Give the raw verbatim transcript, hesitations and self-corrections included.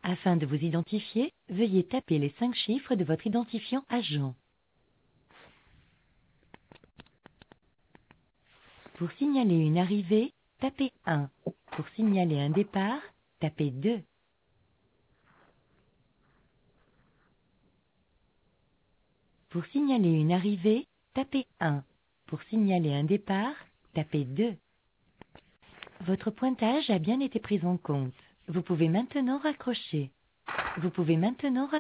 Afin de vous identifier, veuillez taper les cinq chiffres de votre identifiant agent. Pour signaler une arrivée, tapez un. Pour signaler un départ, tapez deux. Pour signaler une arrivée, tapez un. Pour signaler un départ, tapez deux. Votre pointage a bien été pris en compte. Vous pouvez maintenant raccrocher. Vous pouvez maintenant raccrocher.